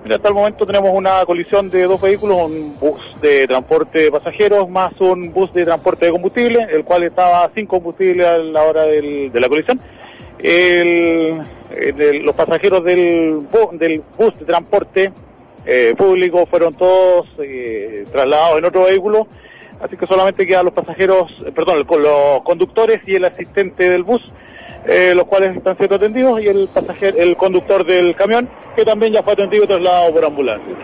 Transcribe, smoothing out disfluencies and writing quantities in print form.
Mira, hasta el momento tenemos una colisión de dos vehículos, un bus de transporte de pasajeros más un bus de transporte de combustible, el cual estaba sin combustible a la hora de la colisión. Los pasajeros del bus de transporte público fueron todos trasladados en otro vehículo, así que solamente quedan los pasajeros, los conductores y el asistente del bus, los cuales están siendo atendidos, y el conductor del camión, que también ya fue atendido y trasladado por ambulancia.